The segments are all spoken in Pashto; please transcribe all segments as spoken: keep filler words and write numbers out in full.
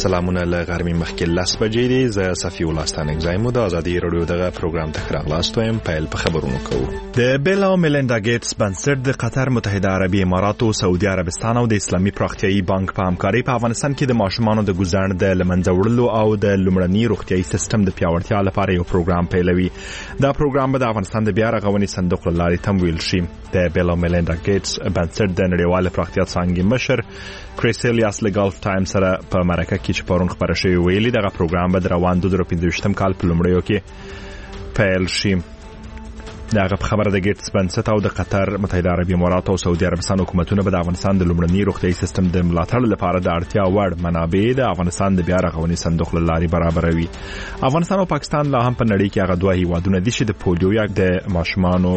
سلامونه له غرمې مخکې لس بجې دي. زه صفي الله ستانک زایم د ازادي رادیو دغه پروګرام ته راغلاست وایم. پیل په خبرونو کوو. د بیل او میلیندا ګیټس بنسټ د قطر متحده عربي امارات او سعودي عربستان او د اسلامي پراختیایي بانک په همکارۍ په افغانستان کې د ماشومانو د ګزارن د لمنځه وړلو او د لومړني روغتیایي سیستم د پیاوړتیا لپاره یو پروګرام پیلوي. دا پروګرام به د افغانستان د بیا رغونې صندوق له لارې تمویل شي. د بیل او میلیندا ګیټس بنسټ د نړیوال پراختیا څانګې مشر کریسلیاس له ګلف ټایم سره په مرکه کې چې پرون خبره شوې ویلي دغه پروګرام به د روان دوه زره پنځه کال په لومړیو کې پیل شي. دغه خبره د ګیټس بنسټ او د قطر متحده عربي امارات او سعودي عربستان حکومتونه به د افغانستان د لومړني روغتیایي سیستم د ملاتړ لپاره د اړتیا وړ منابع د افغانستان د بیا رغونې صندوق له لارې برابروي. افغانستان او پاکستان لا هم په نړۍ کې هغه دوه هیوادونه دي چې د پولیو یا د ماشومانو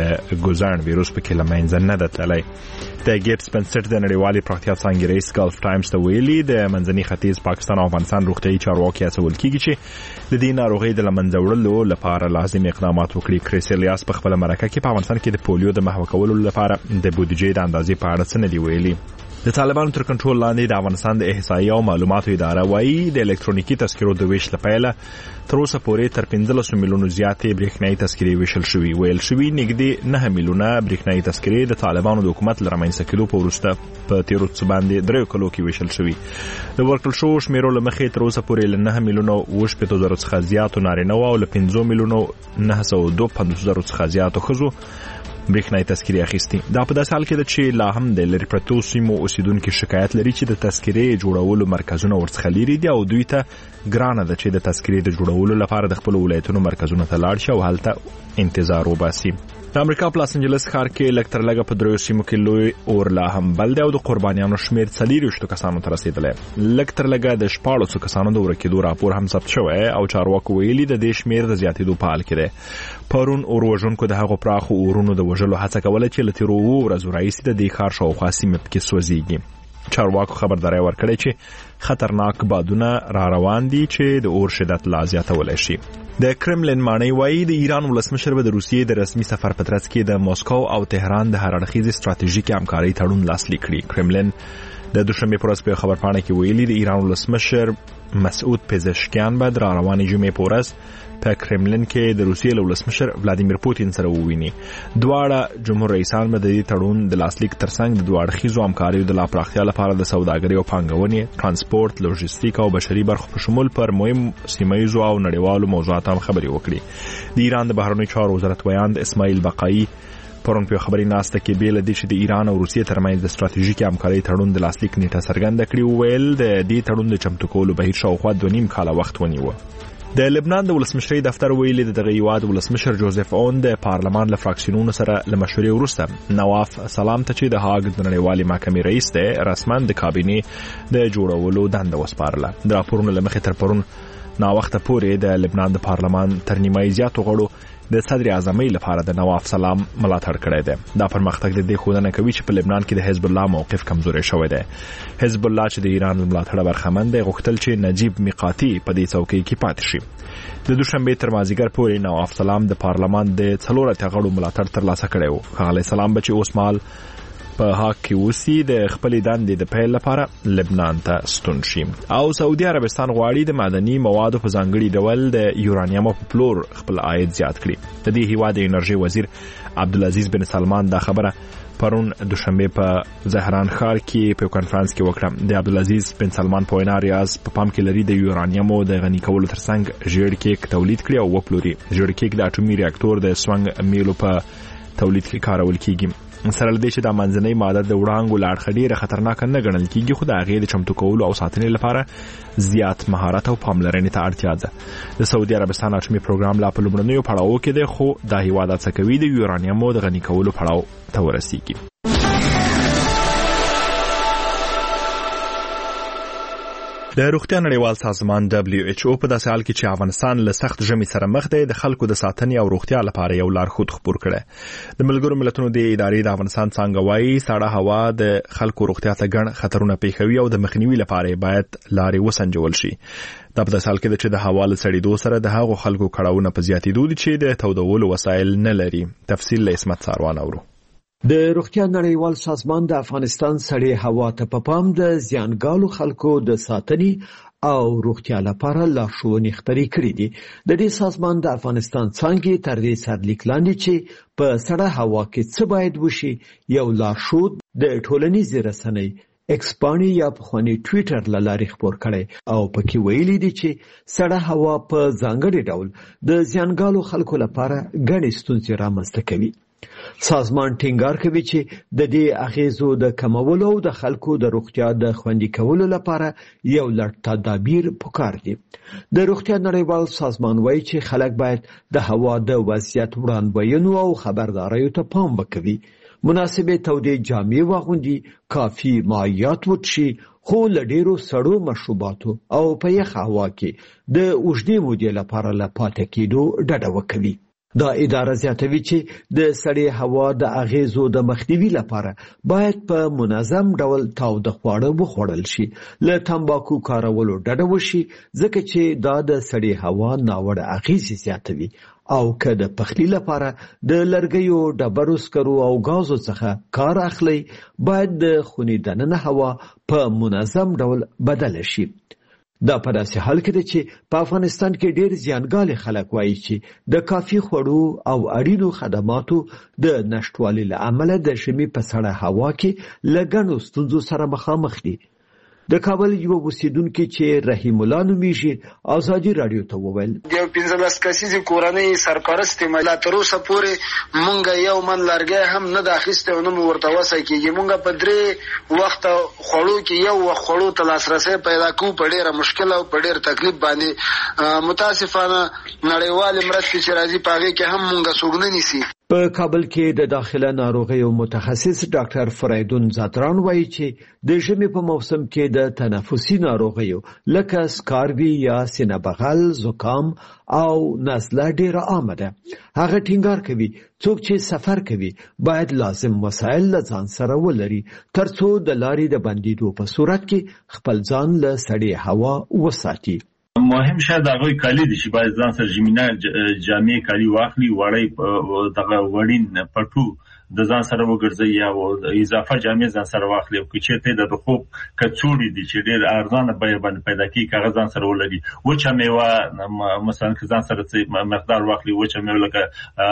د ګزارن ویروس په کې له منځه نه ده تللی. د ګیټس بنسټ د نړیوالې پراختیا څانګې رئیس ګلف ټایمز ته ویلي د منځني ختیځ پاکستان او افغانستان روغتیایي چارواکي هڅول کیږي چې د دې ناروغۍ د لمنځه وړلو لپاره لازم اقدامات وکړي. کریسلیاس په خپل مرکه کې په افغانستان کې د پولیو د محو کولو لپاره د بودیجې د اندازې په اړه څه نه دی ویلي. د طالبانو تر کنټرول لاندې د افغانستان د احصایې او معلوماتو اداره وايي د الکترونیکي تذکرو د ویش لپاره تر اوسه پورې تر پنځلس میلیونو زیاتې برېښنايي تذکرې ویشل شوي. ویل شوي نږدې نه میلیونه برېښنايي تذکرې د طالبانو د حکومت له رامنځته کېدو په وروسته په تیرو څه باندې دریو کلو کې ویشل شوي. د ورکړل شوو شمیرو له مخې تر اوسه پورې له نه میلیونو اووه شپېته زرو څخه زیاتو نارینه‌و او له پنځه میلیونو نهه سوه دوه پنځوس زرو څخه زیاتو ښځو برېښنايي تذکرې اخیستي. دا په داسې حال کې ده چې لا هم د لرې پرتو سیمو اوسیدونکي شکایت لري چې د تذکرې جوړولو مرکزونه ورڅخه لرې دي او دوی ته ګرانه ده چې د تذکرې د جوړولو لپاره د خپلو ولایتونو مرکزونو ته لاړ شي او هلته انتظار وباسي. د امریکا په لاس انجلس ښار کې لږ تر لږه په دریو سیمو کې لوی اور لا هم بل دی او د قربانیانو شمېر څلېرویشتو کسانو ته رسېدلی. لږ تر لږه د شپاړسو کسانو د ورکېدو راپور هم ثبت شوی او چارواکو ویلي د دې شمېر د زیاتېدو په حال کې دی. پرون اور وژونکو د هغو پراخو اورونو د وژلو هڅه کوله چې له تېرو اوو ورځو راهیسې د دې ښار شاوخوا سیمې پکې سوځېږي. چارواکو خبرداری ورکړی چې خطرناک بادونه را روان دي چې د اور شدت لا زیاتولی شي. د کرملین ماڼۍ وایي د ایران ولسمشر به د روسیې د رسمي سفر په ترڅ کې د موسکو او تهران د هر اړخیزې ستراتیژیکې همکارۍ تړون لاسلیک کړي. کرملین د دوشنبې په ورځ په خبرپاڼه کې ویلي د ایران ولسمشر مسعود پزشکیان به د راروانې جمعې په ورځ په کرملین کې د روسیې له ولسمشر ولادیمیر پوتین سره وویني. دواړه جمهور رئیسان به د دې تړون د لاسلیک ترڅنګ د دوه اړخیزو همکاریو د لا پراختیا لپاره د سوداګرۍ او پانګونې، ترانسپورت، لوژستیک او بشري برخو په شمول پر مهم سیمه‌ییزو او نړیوالو موضوعاتو هم خبرې وکړي. د ایران د بهرنیو چارو وزارت ویاند اسماعیل بقایي پرون په خبري ناسته کې بیل دي چې د ایران او روسیې ترمنځ د ستراتیژیکي همکارۍ تړون د لاسلیک نیټه څرګنده کړې. ویل د دې تړون د چمتو کولو بهیر شاوخوا دوه نیم کاله وخت ونیوه. د لبنان د ولسمشرۍ دفتر ویلي د دغه هیواد ولسمشر جوزف اون د پارلمان له فراکسیونونو سره له مشورې وروسته نواف سلام ته چې د هاګ د نړیوالې محکمې رئیس دی رسما د کابینې د جوړولو دنده وسپارله. د راپورونو له مخې تر پرون ناوخته پورې د لبنان د پارلمان تر نیمایي زیاتو غړو د صدر اعظمۍ لپاره د نواف سلام ملاتړ کړی دی. دا پرمختګ د دې ښودنه کوي چې په لبنان کې د حزب الله موقف کمزوری شوی دی. حزب الله چې د ایران ملاتړ برخمن دی غوښتل چې نجیب میقاتي په دې څوکۍ کې پاتې شي. د دوشنبې تر مازیګر پورې نواف سلام د پارلمان د څلور اتیا غړو ملاتړ ترلاسه کړی و. ښاغلی سلام به چې اوس مهال په هاګ کې اوسي د خپلې دندې د پیل لپاره لبنان ته ستون شي. او سعودي عربستان غواړي د معدني موادو په ځانګړي ډول د یورانیمو په پلور خپل عاید زیات کړي. د دې هیواد د انرژي وزیر عبدالعزیز بن سلمان دا خبره پرون دوشنبه په زهران ښار کې په کانفرنس کې وکړه. د عبدالعزیز بن سلمان په وینا ریاض په پام کې لري د یورانیمو د غني کولو ترڅنګ ژیړ کیک تولید کړي او وپلوري. ژیړ کیک د اټومي ریاکټور د سونګ میلو په تولید کې کارول کیږي. سره لدې چې د منځنۍ ماده د وړانګو له اړخه ډېره خطرناکه نه ګڼل کیږي خو د هغې د چمتو کولو او ساتنې لپاره زیات مهارت او پاملرنې ته اړتیا ده. د سعودي عربستان اټومي پروګرام لا په لومړنیو پړاوو کې دی خو دا هیواد هڅه کوي د یورانیمو د غني کولو پړاو ته ورسیږي. د روغتیا نړیوال سازمان دبليو ایچ او په داسې حال کې چې افغانستان له سخت ژمي سره مخ دی د خلکو د ساتنې او روغتیا لپاره یو لارښود خپور کړی. د ملګرو ملتونو د ادارې د افغانستان څنګه وایي سړه هوا د خلکو روغتیا ته ګڼ خطرونه پیښوي او د مخنیوي لپاره باید لارې وسنجول شي. دا په داسې حال کې چې د هوا له سړېدو سره د هغو خلکو کړاوونه په زیاتېدو دي چې د تودولو وسایل نه لري. تفصیل له اسمت ساروان اورو. د روغتیا نړیوال سازمان د افغانستان سړې هوا ته په پام د زیانګالو خلکو د ساتنې او روغتیا لپاره لارښوونې خپرې کړې دي. د دې سازمان د افغانستان څانګې تر دې سرلیک لاندې چې په سړه هوا کې څه باید وشي یو لارښود د ټولنیزې رسنۍ ایکس پاڼې یا پخواني ټویټر له لارې خپور کړی او پکې ویلي دي چې سړه هوا په ځانګړي ډول د زیانګالو خلکو لپاره ګڼې ستونزې رامنځته کوي. سازمان ټینګار کوي چې د دې اغیزو د کمولو او د خلکو د روغتیا د خوندي کولو لپاره یو لړ تدابیر پکار دي. د روغتیا نړیوال سازمان وایي چې خلک باید د هوا د وضعیت وړاندوینو او خبرداریو ته پام وکړي، مناسبې تودې جامې واغوندي، کافي مایعات وڅښي، خو له ډېرو سړو مشروباتو او په یخه هوا کې د اوږدې مودې لپاره له پاتې کېدو ډډه وکړي. دا اداره زیاتوي چې د سړې هوا د اغیزو د مخنیوي لپاره باید په منظم ډول تاوده خواړه وخوړل شي، له تمباکو کارولو ډډه وشي ځکه چې دا د سړې هوا ناوړه اغیزې زیاتوي، او که د پخلي لپاره د لرګیو، ډبرو سکرو او غازو څخه کار اخلي باید د خونې دننه هوا په منظم ډول بدله شي. دا په داسې حال کې ده چې په افغانستان کې ډېر زیانګالي خلک وایي چې د کافي خوړو او اړینو خدماتو د نشتوالي له امله د ژمي په سړه هوا کې له ګڼو ستونزو سره مخامخ دي. د کابل یو اوسیدونکي چې رحیم الله نومیږي ازادي رادیو ته وویل یو پنځلس کسیزې کورنۍ سرپرست یم، لا تر اوسه پورې مونږ یو من لرګی هم نه د اخیستی او نه مو ورته وسی کېږي. مونږ په درې وخته خوړو کې یو وخت خوړو ته لاسرسی پیدا کوو په ډېره مشکل او په ډېر تکلیف باندې. متاسفانه نړیوالې مرستې چې راځي په هغې کې هم مونږ څوک نه نیسي. په کابل کې د داخله ناروغیو متخصص ډاکټر فریدون زادران وایي چې د ژمي په موسم کې د تنفسي ناروغیو لکه سکاروي یا سینه بغل، زکام او نزله ډېره عامه ده. هغه ټینګار کوي څوک چې سفر کوي باید لازم وسایل له ځان سره ولري ترڅو د لارې د بندیدو په صورت کې خپل ځان له سړې هوا وساتي. مهم شاید هغه کالی دي چې باید ځان سره ژمنه جامې کالی واخلي، وړي دغه وړین پټو د ځان سره وګرځي یا اضافه جامې ځان سره واخلي. او که چېرته د خوب کڅوړې دي چې ډېر ارزانه بیه باندې پیدا کیږي هغه ځان سره ولري. وچه میوه مثلا که ځان سره مقدار واخلي، وچه میوه لکه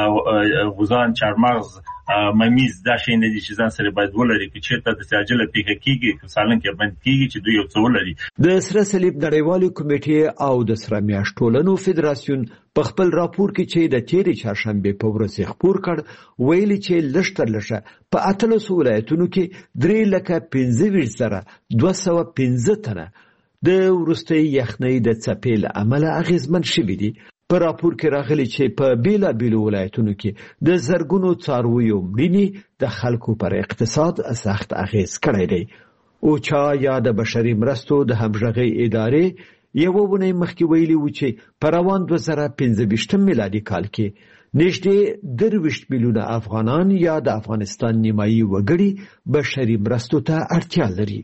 غوزان، چارمغز، ممیز، دا شی نه دي چې ځان سره باید ولري. که چېرته د عاجله پیښه کیږي که سالن کې باندې کیږي چې دوی یو څه ولري. د سره صلیب نړیوالې کمیټې او د سره میاشت ټولنو فدراسیون په خپل راپور کې چې د تیرې چهارشنبې په ورځ خپور کړ ویلي چې لږ تر لږه په اتلسو ولایتونو کې درې لکه پنځه ویشت زره دوه سوه پنځه تنه د وروستۍ یخنۍ د څپې له امله اغېزمن شوي دي. په راپور کې راغلي چې په بیلابیلو ولایتونو کې د زرګونو څارویو مړینې د خلکو پر اقتصاد سخت اغېز کړی دی. اوچا یا د بشري مرستو د همغږۍ ادارې یوه اونۍ مخکې ویلي و چې په روان دوه زره پنځه ویشتم میلادي کال کې نږدې درویشت میلیونه افغانان یا د افغانستان نیمایي وګړي بشري مرستو ته اړتیا لري.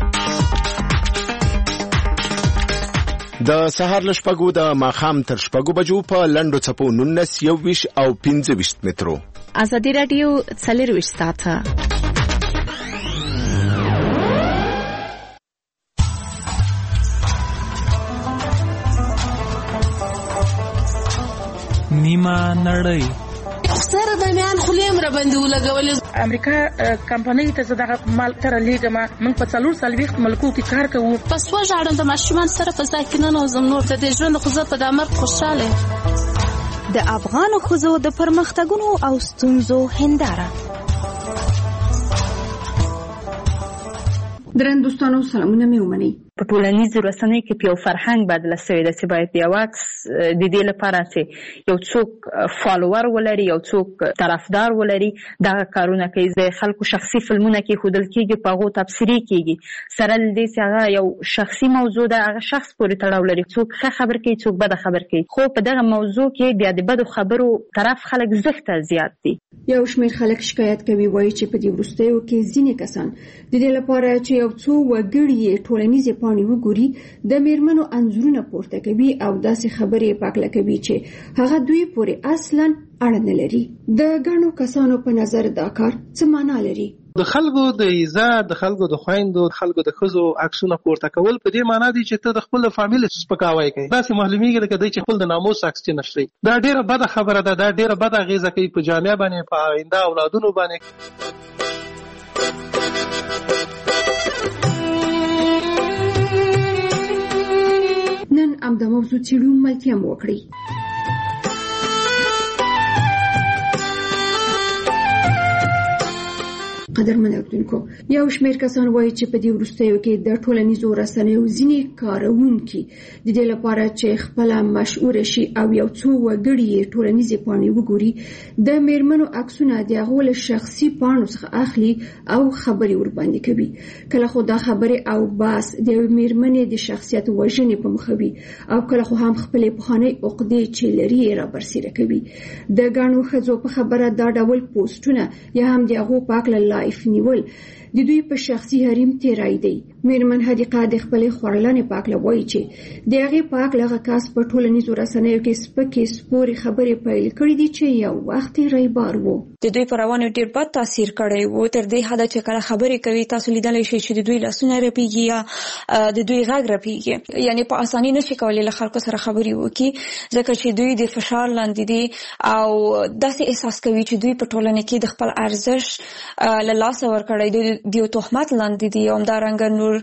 د سهار له شپږو د ماښام تر شپږو بجو په لنډو څپو نولس، یو ویشت او پنځه ویشت مترو. ازادي راډیو څلرویشت ساعته نیمه نړۍ سره د میان خلیم را باندې ولګولې. امریکا کمپنۍ ته زه دغه مال تر لیږم. موږ په څلور څلوېښت ملکو کې کار کوو. پس وژاړم د ماشومان سره په ځای کې ننوځم. نور د دې ژوند خو زه په دا مرګ خوشحاله یم. د افغانو ښځو د پرمختګونو او ستونزو هنداره. درن دوستانو سلامونه مې ومنئ. په ټولنیزو رسنیو کې یو فرهنګ بدله شوی دی چې باید یو عکس د دې لپاره چې یو څوک فالوور ولري، یو څوک طرفدار ولري، دغه کارونه کوي. د خلکو شخصي فلمونه کې ښودل کېږي، په هغو تبصرې کېږي. سره له دې چې هغه یو شخصي موضوع ده، هغه شخص پورې تړاو لري. څوک ښه خبر کوي، څوک بده خبر کوي. خو په دغه موضوع کې بیا د بدو خبرو طرف خلک زښته زیات دي. یو شمېر خلک شکایت کوي، وایي چې په دې وروستیو کې ځینې کسان د دې لپاره چې یو څو وګړي یې ټولنیزې پاڼې وګوري د میرمنو انځورونه پورته کوي او داسې خبرې پاکله کوي چې هغه دوی پورې اصلاً اړه نه لري. د ګڼو کسانو په نظر دا کار څه معنا لري؟ د خلکو د عزت، د خلکو د خويندو، د خلکو د ښځو عکسونه پورته کول په دې معنی دی چې ته د خپل فامیل سپکاوی کوي. داسې معلومیږي لکه دی چې خپل د ناموس عکس چې نشري. دا ډیره بده خبره ده، دا ډیره بده اغیزه کوي په جامعه باندې، په آینده اولادونو باندې. نن ام د موضوع څیړو ملتیا مو وکړي. قدرمن اوریدونکو، یو شمېر کسان وایي چې په دې وروستیو کې د ټولنیزو رسنیو ځینې کاروونکي د دې لپاره چې خپله مشهوره شي او یو څو وګړي یې ټولنیزې پاڼې وګوري، د میرمنو عکسونه د هغو له شخصي پاڼو څخه اخلي او خبرې ورباندې کوي. کله خو دا خبرې او بحث د یوې میرمنې د شخصیت وژنې په مخه وي او کله خو هم خپلې پخوانۍ عقدې چې لري یې رابرسېره کوي. د ګڼو ښځو په خبره دا ډول پوسټونه یا هم د هغو په هکله لایف نیول د دوی په شخصي حریم تیرای دی. میرمن حدیقه د خپلې خورلنې په هکله وایي چې د هغې په هکله هغه کس په ټولنیزو رسنیو کې سپکې سپورې خبرې پیل کړي دي چې یو وخت یې رایبار و. د دوی پر روانو ډېر بد تاثیر کړی و، تر دې حده چې کله خبرې کوي تاسو لیدلی شئ چې د دوی لاسونه رپېږي یا د دوی غږ رپېږي، یعنې په اساني نشي کولی له خلکو سره خبرې وکړي ځکه چې دوی د فشار لاندې دي او داسې احساس کوي چې دوی په ټولنه کې د خپل ارزښت له لاسه ورکړی دی، د یو تهمت لاندې دي. همدارنګه نور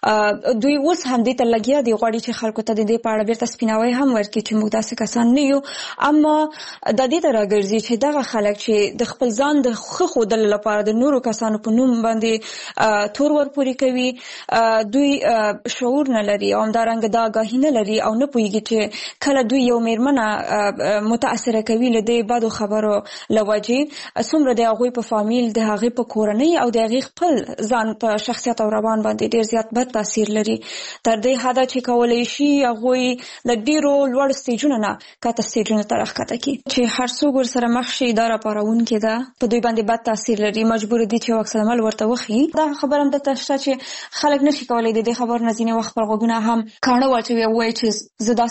دوی اوس هم دې ته لګیا دي غواړي چې خلکو ته د دې په اړه بیرته سپیناوی هم ورکړي چې موږ داسې کسان نه یو، اما د دې ته راګرځي چې دغه خلک چې د خپل ځان د ښه ښودلو لپاره د نورو کسانو په نوم باندې تور ورپورې کوي، دوی شعور نه لري او همدارنګه دا آګاهي نه لري او نه پوهېږي چې کله دوی یو میرمنه متاثره کوي له دې بدو خبرو له وجې څومره د هغوی په فامیل، د هغې په کورنۍ او د هغې خپل ځان په شخصیت او روان باندې ډېر زیات بد تاثیر لري، تر دې حده چې کولی شي هغوی له ډېرو لوړو سټیجونو نه کته سټیجونو ته راښکته کړي چې هر څوک ورسره مخ شي دا راپارونکې ده، په دوی باندې بد تاثیر لري، مجبور دي چې عکس العمل ورته وښيي. دا خبره هم دلته شته چې خلک نشي کولی د دې خبرو نه ځینې وخت خپل غوږونه هم کاڼه واچوي او وایي چې زه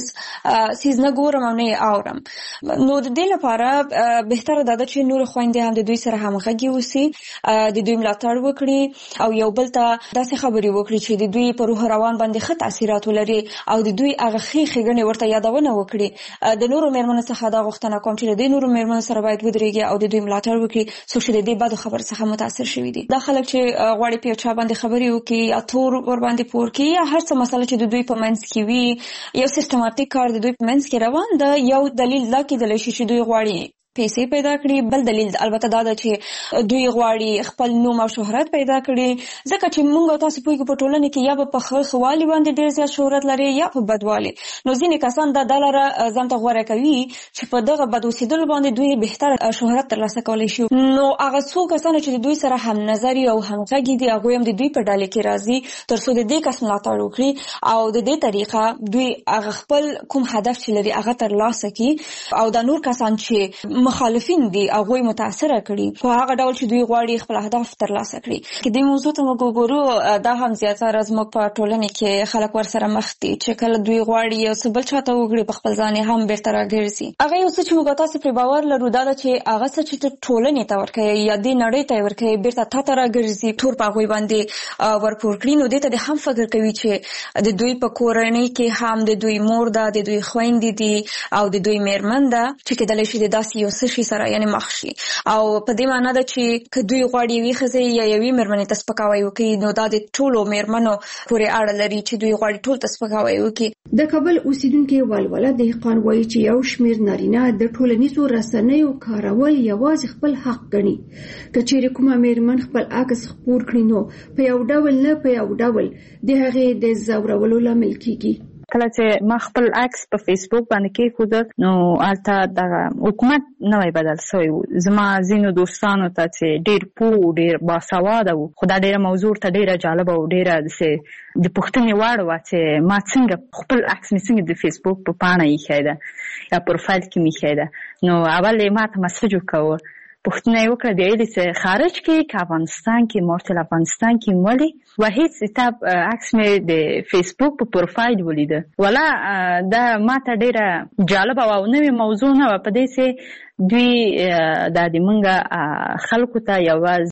داسې څیز نه ګورم او نه یې اورم. نو د دې لپاره بهتره دا ده چې نورې خویندې هم د دوی سره همغږي اوسي، د دوی ملاتړ وکړي او یو بل ته داسې خبرې وکړي چې د دوی په روح روان باندې ښه تاثیرات ولري او د دوی هغه ښې ښېګڼې ورته یادونه وکړي. د نورو میرمنو څخه دا غوښتنه کوم چې د دې نورو میرمنو سره باید ودرېږي او د دوی ملاتړ وکړي څوک چې د دې بدو خبرو څخه متاثر شوي دي. دا خلک چې غواړي په یو چا باندې خبرې وکړي یا تور ورباندې پور کړي یا هر څه مسله چې د دوی په منځ کې وي، یو سیستماتیک کار د دوی په منځ کې روان ده، یو دلیل دا کېدلی شي چې دوی غواړي پیسې پیدا کړي، بل دلیل البته دا ده چې دوی غواړي خپل نوم او شهرت پیدا کړي، ځکه چې موږ او تاسو پوهېږو په ټولنه کې یا به په ښه ښه والي باندې ډېر زیات شهرت لري یا په بدوالي. نو ځینې کسان دا دا لاره ځان ته غوره کوي چې په دغه بد اوسېدلو باندې دوی بهتره شهرت ترلاسه کولی شي. نو هغه څو کسان چې د دوی سره هم نظري او همغږي دي هغوی هم د دوی په ډلې کې راځي تر څو د دې کس ملاتړ وکړي او د دې طریقه دوی هغه خپل کوم هدف چې لري هغه ترلاسه کړي او دا نور کسان چې مخالفین دي هغوی متاثره کړي په هغه ډول چې دوی غواړي خپل اهداف ترلاسه کړي. که دې موضوع ته موږ وګورو دا هم زیاتره زموږ په ټولنې کې خلک ورسره مخ دي چې کله دوی غواړي یو څه بل چاته وکړي په خپل ځان یې هم بیرته راګرځي. هغه یو څه چې موږ تاسو پرې باور لرو دا ده چې هغه څه چې ته ټولنې ته ورکوې یا دې نړۍ ته یې ورکوې بیرته تا ته راګرځي، تور په هغوی باندې ورپور کړي. نو دې ته دې هم فکر کوي چې د دوی په کورنۍ کې هم د دوی مور ده، د دوی خویندې دي او د دوی میرمن ده چې کېدلی شي د داسې یو څه شي سره یعنې مخ شي او په دې معنا ده چې که دوی غواړي یوې ښځې یا یوې میرمنې ته سپکاوی وکړي نو دا د ټولو میرمنو پورې اړه لري چې دوی غواړي ټول ته سپکاوی وکړي. د کابل اوسیدونکي ولوله دهقان وایي چې یو شمېر نارینه د ټولنیزو رسنیو کارول یوازې خپل حق ګڼي. که چیرې کومه میرمن خپل عکس خپور کړي نو په یو ډول نه په یو ډول د هغې د ځورولو لامل کیږي. کله چې ما خپل عکس په فیسبوک باندې کېښود نو هلته دغه حکومت نوی بدل شوی و. زما ځینو دوستانو ته چې ډېر پوه ډېر باسواده وو خو دا ډېره موضوع ورته ډېره جالبه او ډېره داسې د پوښتنې وړ وه چې ما څنګه خپل عکس مې څنګه د فیسبوک په پاڼه ایښی ده یا پروفایل کې مې ایښی ده. نو اول یې ما ته مسج وکوه، پوښتنه یې وکړه د ویلې چې خارج کې که افغانستان کې مورتل افغانستان کې ولې و هیڅ کتاب عکس مې د فیسبوک په پروفایل ولیده. ولا دا ما ته ډېره جالبه وه او نوې موضوع نه وه په دې چې دوی دا د موږ خلکو ته یوه